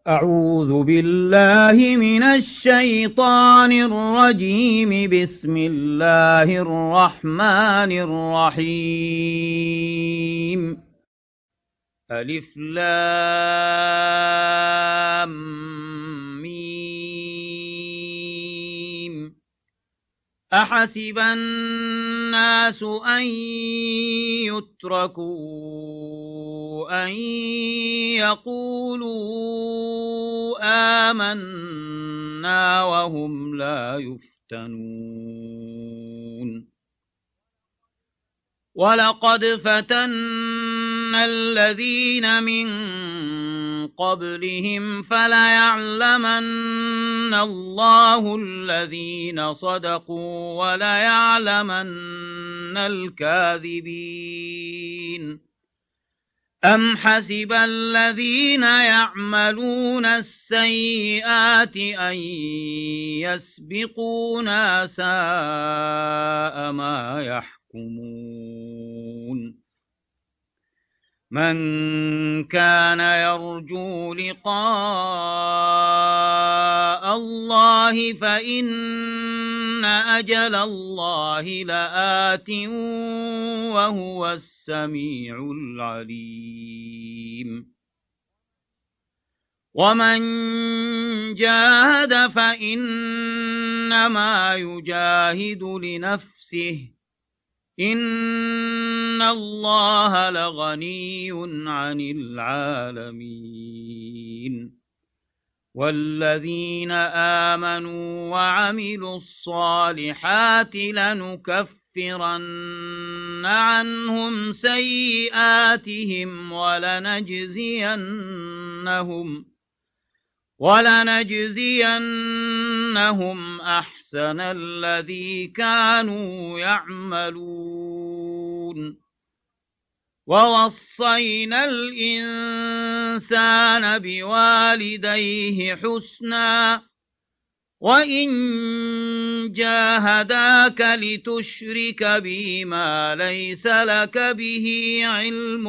أعوذ بالله من الشيطان الرجيم. بسم الله الرحمن الرحيم. ألف لام ميم. أحسب الناس أن يتركوا أن يقولوا آمنا وهم لا يفتنون. ولقد فتنا الذين من قبلهم فليعلمن الله الذين صدقوا وليعلمن الكاذبين. أم حسب الذين يعملون السيئات أن يسبقونا ساء ما يحكمون. من كان يرجو لقاء الله فإن أجل الله لآت وهو السميع العليم. ومن جاهد فإنما يجاهد لنفسه إن الله لغني عن العالمين. والذين آمنوا وعملوا الصالحات لنكفرن عنهم سيئاتهم ولنجزينهم أحسن الذي كانوا يعملون. ووصينا الإنسان بوالديه حسنا وإن جاهداك لتشرك بي ما ليس لك به علم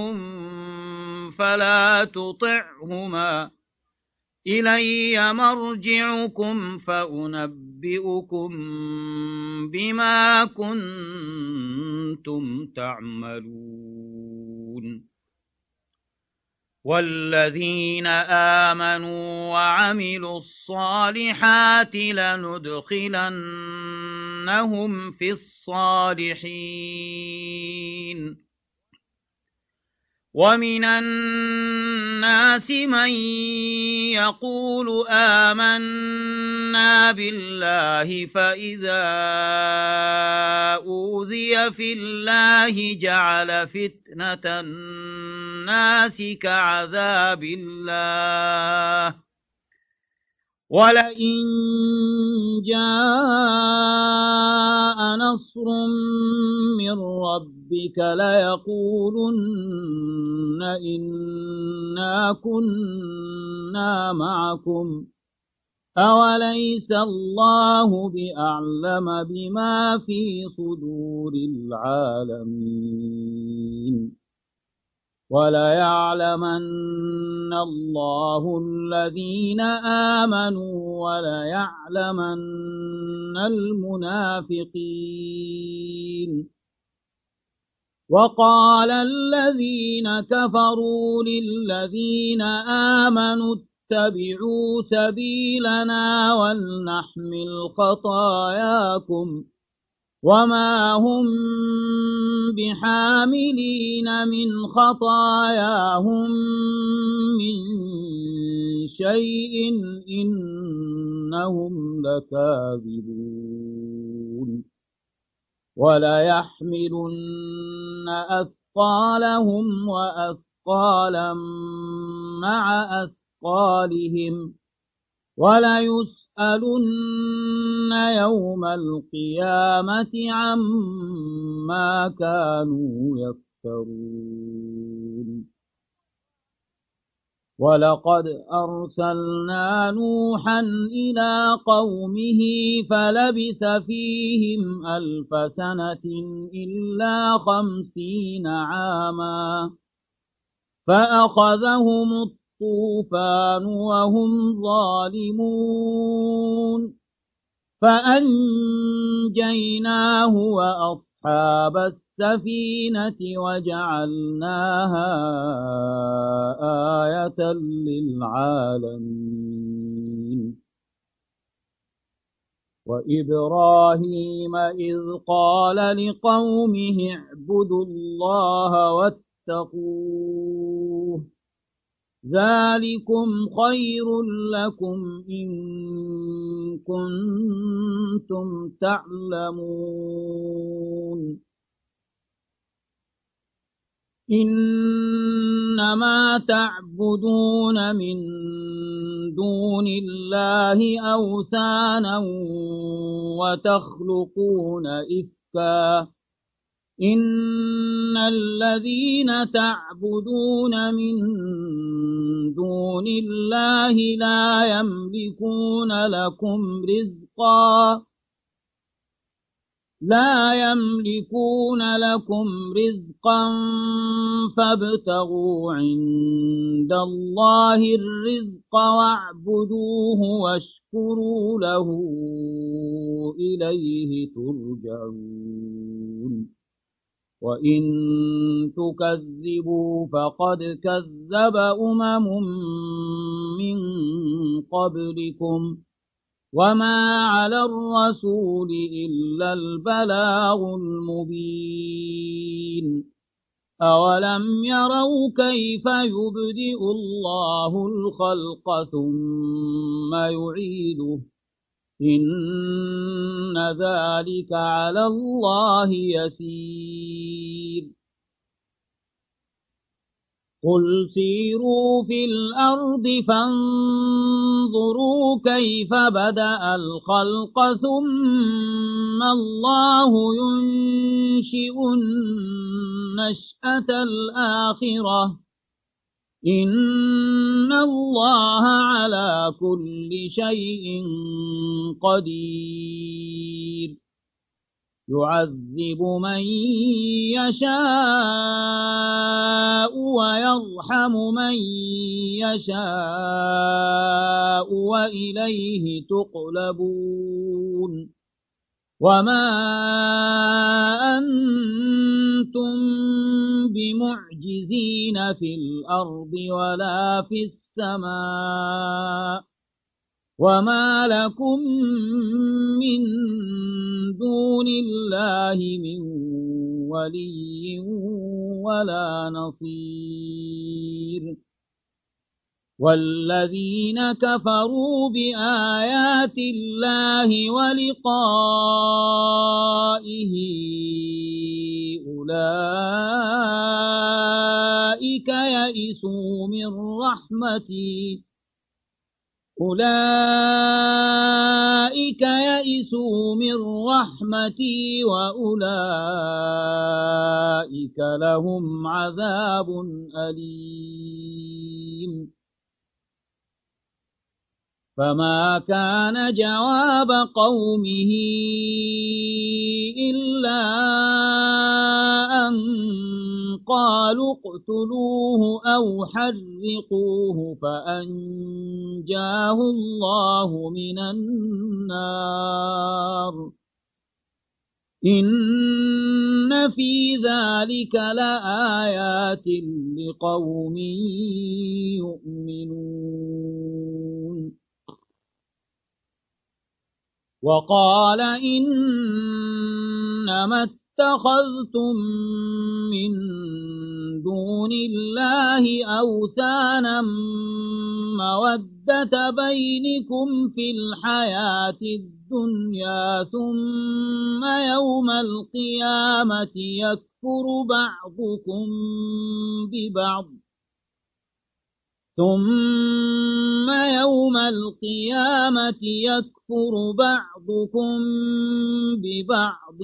فلا تطعهما إلي مرجعكم فأنبئكم بما كنتم تعملون. والذين آمنوا وعملوا الصالحات لندخلنهم في الصالحين. ومن الناس من يقول آمنا بالله فإذا أوذي في الله جعل فتنة الناس كعذاب الله ولئن جاء نصر من ربك ليقولن إنا كنا معكم أوليس الله بأعلم بما في صدور العالمين. وليعلمن الله الذين آمنوا وليعلمن المنافقين. وقال الذين كفروا للذين آمنوا اتبعوا سبيلنا ولنحمل خطاياكم وما هم بحاملين من خطاياهم من شيء إنهم لكاذبون. وليحملن أثقالهم وأثقالا مع أثقالهم وليسألن يوم القيامة عما كانوا يفترون. ولقد أرسلنا نوحا إلى قومه فلبث فيهم 1000 سنة إلا 50 عاما فأخذهم الطوفان وهم ظالمون فأنجيناه وأصحاب السفينة وجعلناها آية للعالمين وإبراهيم إذ قال لقومه اعبدوا الله واتقوه ذلكم خير لكم إن كنتم تعلمون إنما تعبدون من دون الله أوثانا وتخلقون إفكا إن الذين تعبدون من دون الله لا يملكون لكم رزقا فابتغوا عند الله الرزق واعبدوه واشكروا له إليه ترجعون وإن تكذبوا فقد كذب من قبلكم وما على الرسول إلا البلاغ المبين أولم يروا كيف يبدئ الله الخلق ثم يعيده إن ذلك على الله يسير قل سيروا في الأرض فانظروا كيف بدأ الخلق ثم الله ينشئ النشأة الآخرة إن الله على كل شيء قدير يعذب من يشاء ويرحم من يشاء وإليه تقلبون وما أنتم بمعجزين في الأرض ولا في السماء وما لكم من دون الله من ولي ولا نصير والذين كفروا بآيات الله ولقائه أولئك يئسوا من رحمتي وأولئك لهم عذاب أليم فما كان جواب قومه إلا أن قالوا اقتلوه أو حرقوه فأنجاه الله من النار إن في ذلك لآيات لقوم يؤمنون وقال إنما اتخذتم من دون الله أوثانا مودة بينكم في الحياة الدنيا ثم يوم القيامة يكفر بعضكم ببعض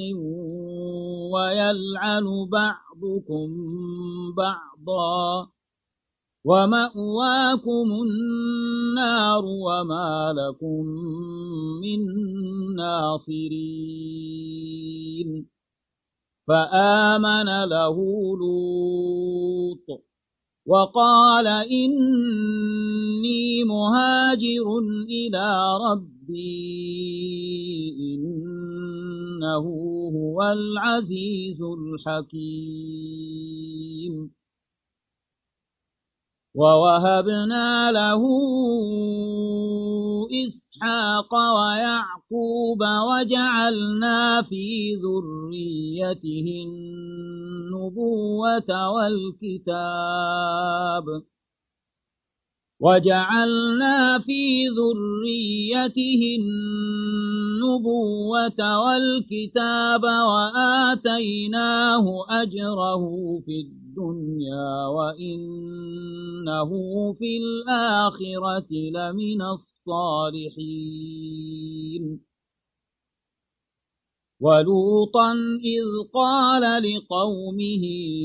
ويلعن بعضكم بعضا ومأواكم النار وما لكم من ناصرين فآمن له لوط وقال إني مهاجر إلى ربي إنه هو العزيز الحكيم ووهبنا له إسحاق ويعقوب وجعلنا في ذريته النبوة والكتاب وآتيناه أجره في الدنيا وإنه في الآخرة لمن الصالحين ولوطا إذ قال لقومه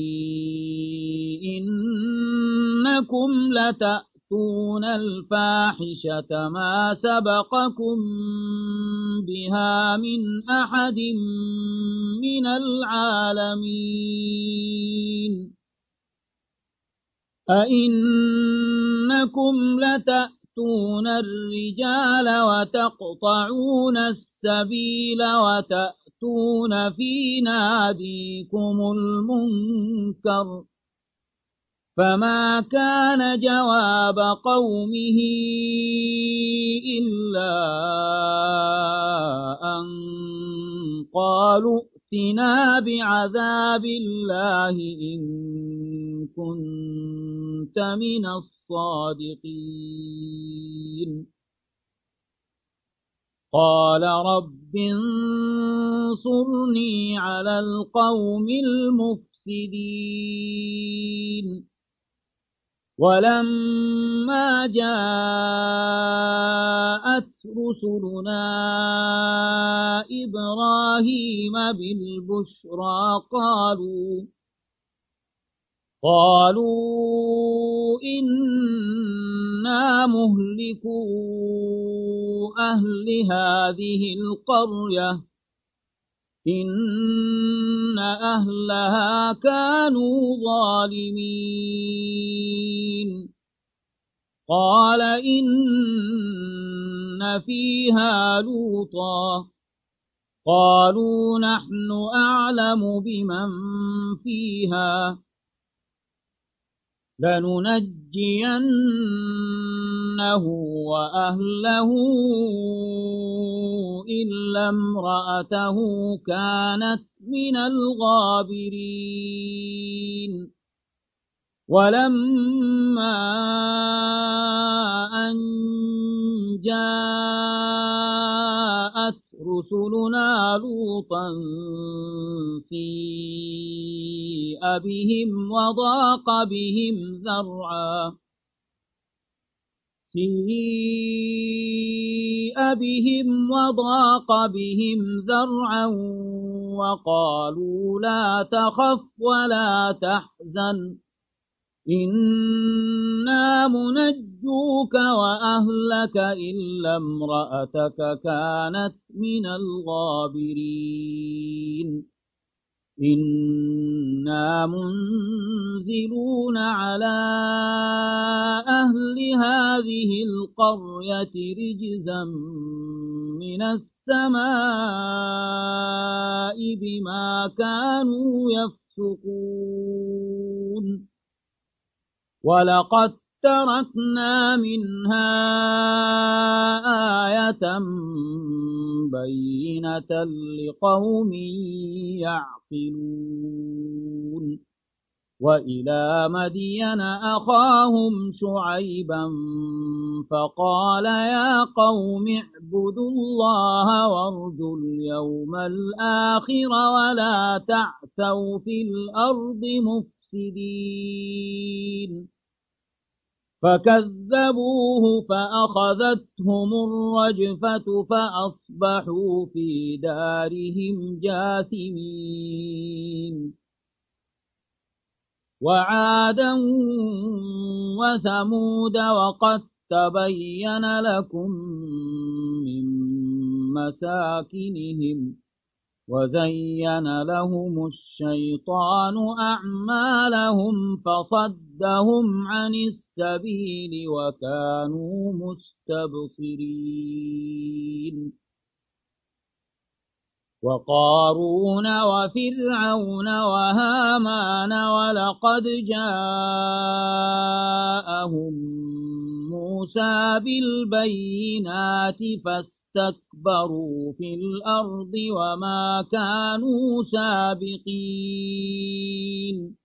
إنكم لتأتون الفاحشة ما سبقكم بها من أحد من العالمين أئنكم لتأتون الرجال وتقطعون السبيل وتأتون في ناديكم المنكر فما كان جواب قومه إلا أن قالوا ائتنا بعذاب الله إن كنت من الصادقين قال رب انصرني على القوم المفسدين ولما جاءت رسلنا إبراهيم بالبشرى قالوا إنا مهلكو أهل هذه القرية إن أهلها كانوا ظالمين قال إن فيها لوطا قالوا نحن أعلم بمن فيها لننجينه وأهله إلا امرأته كانت من الغابرين ولما أن جاءت رسلنا لوطا سيء بهم وضاق بهم ذرعا وقالوا لا تخف ولا تحزن إنا منجوك وأهلك إلا امرأتك كانت من الغابرين إنا منزلون على أهل هذه القرية رجزا من السماء بما كانوا يفسقون ولقد تركنا منها آية بينة لقوم يعقلون وإلى مدين أخاهم شعيبا فقال يا قوم اعبدوا الله وارجوا اليوم الآخر ولا تعثوا في الأرض مفسدين فكذبوه فأخذتهم الرجفة فأصبحوا في دارهم جاثمين وعادا وثمود وقد تبين لكم من مساكنهم وزين لهم الشيطان أعمالهم فصدهم عن السبيل وكانوا مستبصرين وقارون وفرعون وهامان ولقد جاءهم موسى بالبينات فاستكبروا في الأرض وما كانوا سابقين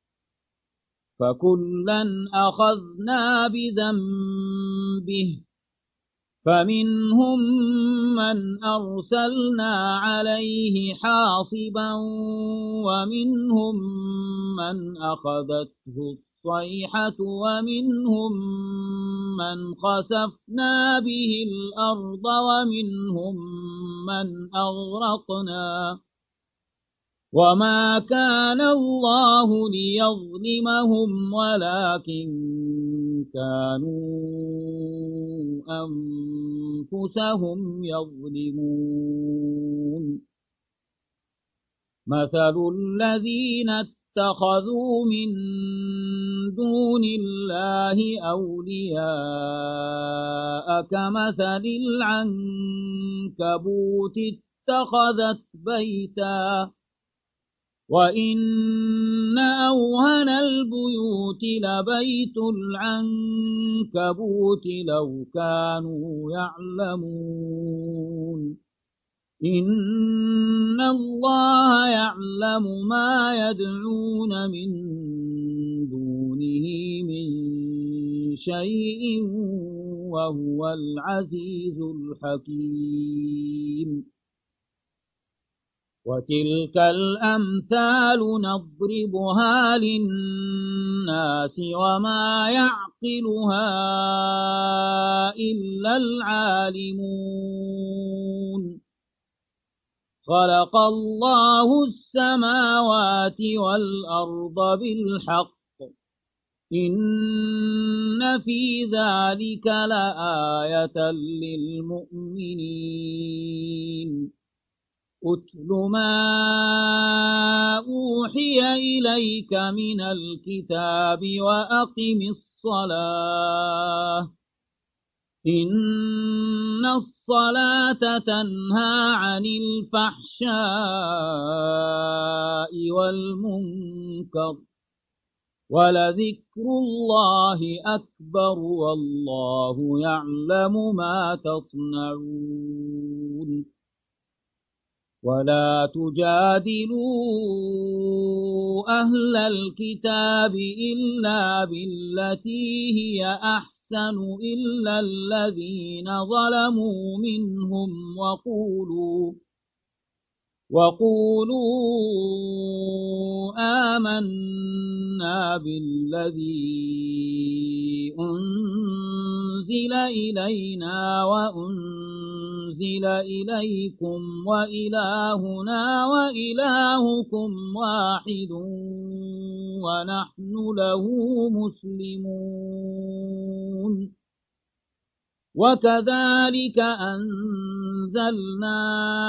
فكلا أخذنا بذنبه فمنهم من أرسلنا عليه حاصبا ومنهم من أخذته الصيحة ومنهم من خسفنا به الأرض ومنهم من أغرقنا وما كان الله ليظلمهم ولكن كانوا أنفسهم يظلمون مثل الذين اتخذوا من دون الله أولياء كمثل العنكبوت اتخذت بيتا وإن أوهن البيوت لبيت العنكبوت لو كانوا يعلمون إن الله يعلم ما يدعون من دونه من شيء وهو العزيز الحكيم وتلك الأمثال نضربها للناس وما يعقلها إلا العالمون خلق الله السماوات والأرض بالحق إن في ذلك لآية للمؤمنين أتل ما أوحي إليك من الكتاب وأقم الصلاة إن الصلاة تنهى عن الفحشاء والمنكر ولذكر الله أكبر والله يعلم ما تصنعون ولا تجادلوا أهل الكتاب إلا بالتي هي أحسن إلا الذين ظلموا منهم وقولوا آمنا بالذي أنزل إلينا وأنزل إليكم وإلهنا وإلهكم واحد ونحن له مسلمون وكذلك أنزلنا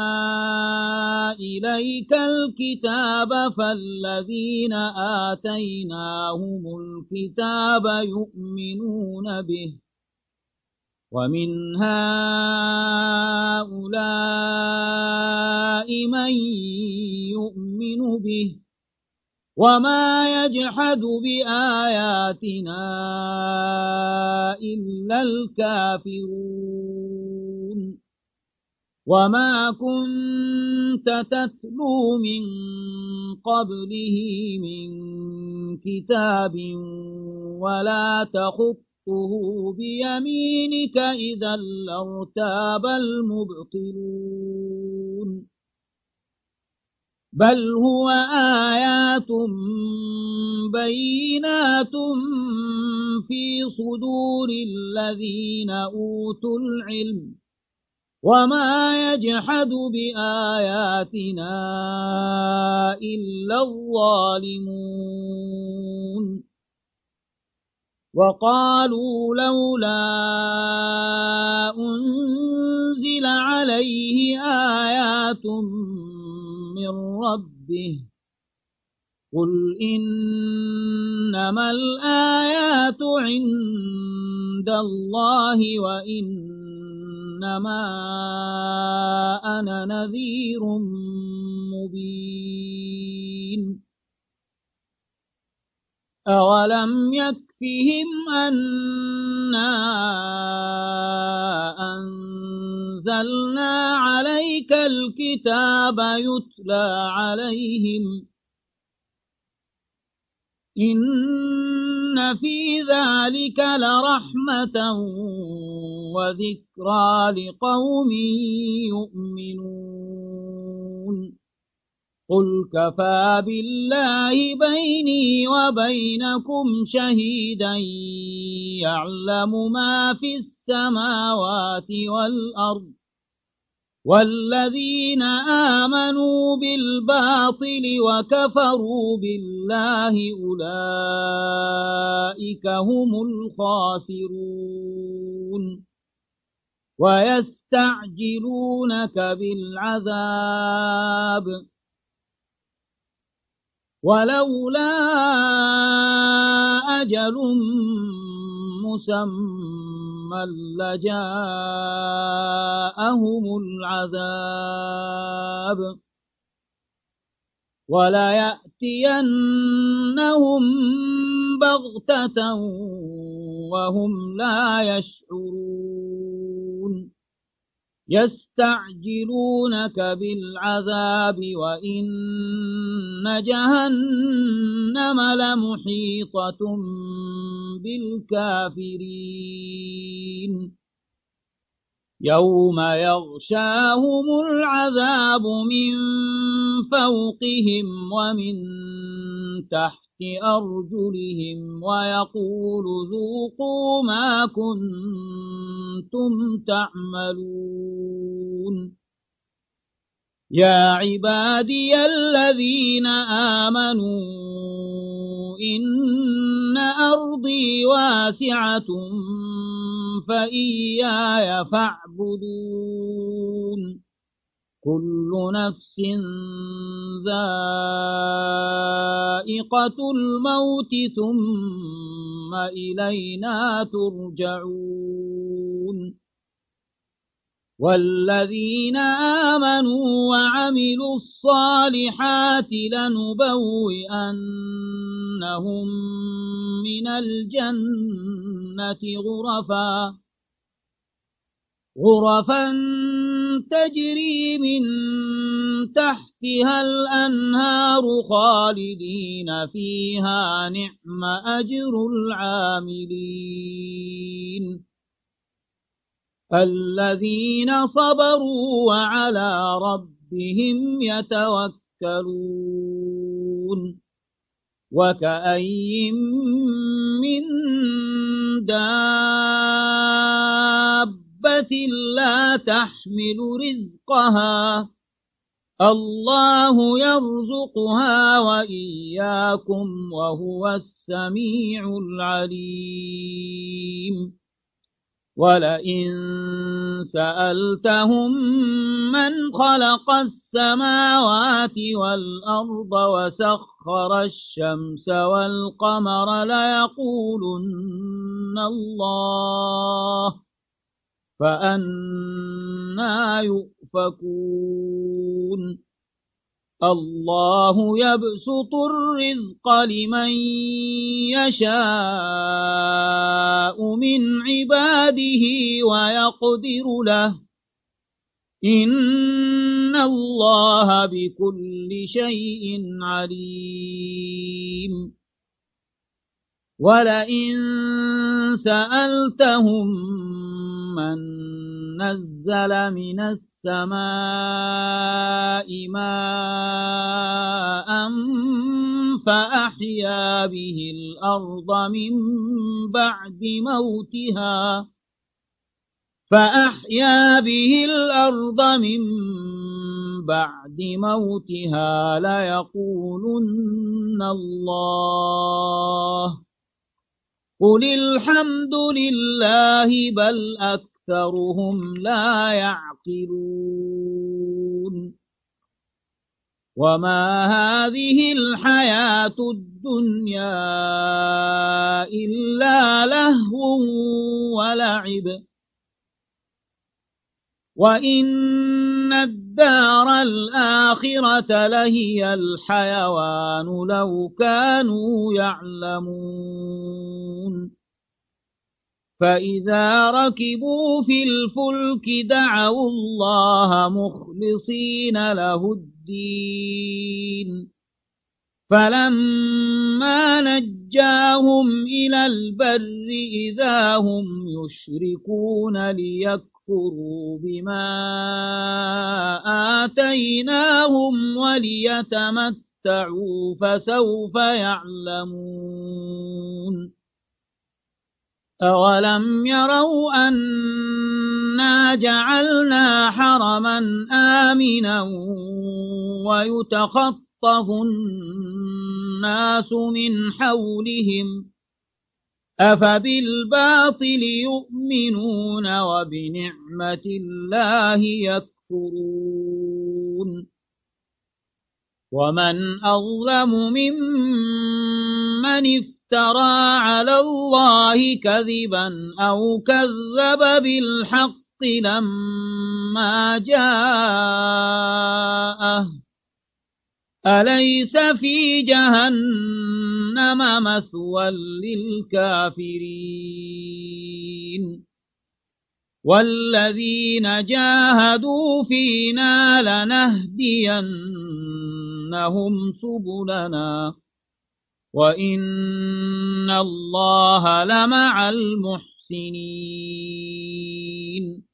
إليك الكتاب فالذين آتيناهم الكتاب يؤمنون به ومن هؤلاء من يؤمن به وما يجحد بآياتنا إلا الكافرون وما كنت تتلو من قبله من كتاب ولا تخطه بيمينك إذا لارتاب المبطلون بل هو آيات بينات في صدور الذين أوتوا العلم وما يجحد بآياتنا إلا الظالمون وقالوا لولا أنزل عليه آيات من ربه قل إنما الآيات عند الله وإنما أنا نذير مبين أولم يكفهم أنا أنزلنا عليك الكتاب يتلى عليهم إن في ذلك لرحمة وذكرى لقوم يؤمنون قل كفى بالله بيني وبينكم شهيدا يعلم ما في السماوات والأرض والذين آمنوا بالباطل وكفروا بالله أولئك هم الخاسرون ويستعجلونك بالعذاب ولولا أجل مسمى لجاءهم العذاب وليأتينهم بغتة وهم لا يشعرون يستعجلونك بالعذاب وإن جهنم لمحيطة بالكافرين يوم يغشاهم العذاب من فوقهم ومن تحت أرجلهم ويقول ذوقوا ما كنتم تعملون يا عبادي الذين آمنوا إن أرضي واسعة فإياي فاعبدون كل نفس ذائقة الموت ثم إلينا ترجعون والذين آمنوا وعملوا الصالحات لنبوئنهم من الجنة غرفا تجري من تحتها الأنهار خالدين فيها نعم أجر العاملين الذين صبروا وعلى ربهم يتوكلون وكأي من دابة لا تحمل رزقها الله يرزقها وإياكم وهو السميع العليم ولئن سألتهم من خلق السماوات والأرض وسخر الشمس والقمر ليقولن الله فأنى يؤفكون الله يبسط الرزق لمن يشاء من عباده ويقدر له إن الله بكل شيء عليم ولئن سألتهم من نزل من السماء ماء فأحيا به الأرض من بعد موتها ليقولن الله قل الحمد لله بل أكثرهم لا يعقلون وما هذه الحياة الدنيا إلا لهو ولعب وإن الدار الآخرة لهي الحيوان لو كانوا يعلمون فإذا ركبوا في الفلك دعوا الله مخلصين له الدين فلما نجاهم إلى البر إذا هم يشركون ليكفروا بما آتيناهم وليتمتعوا فسوف يعلمون أولم يروا أنا جعلنا حرما آمنا ويتخطف الناس من حولهم أفبالباطل يؤمنون وبنعمة الله يكفرون ومن أظلم ممن افترى على الله كذبا أو كذب بالحق لما جاءه أليس في جهنم مثوى للكافرين والذين جاهدوا فينا لنهدينهم سبلنا وإن الله لمع المحسنين